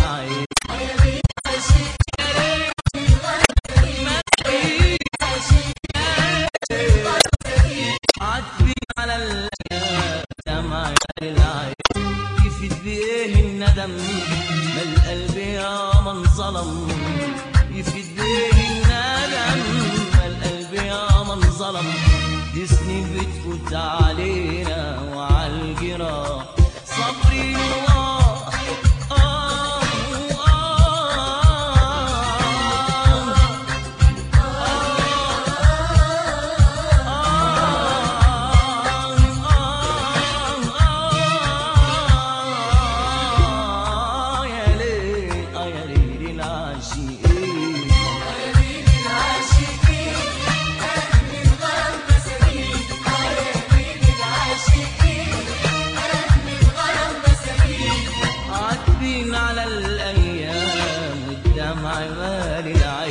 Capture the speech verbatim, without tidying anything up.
العين. عاتبين على الايام دمع العين، يفيد بايه الندم ما القلب يا من ظلم، يفيد بايه الندم ما القلب يا من ظلم. دي سنين بتفوت علينا وعالجراح صبري الله. على الأيام والدمع مالي العين.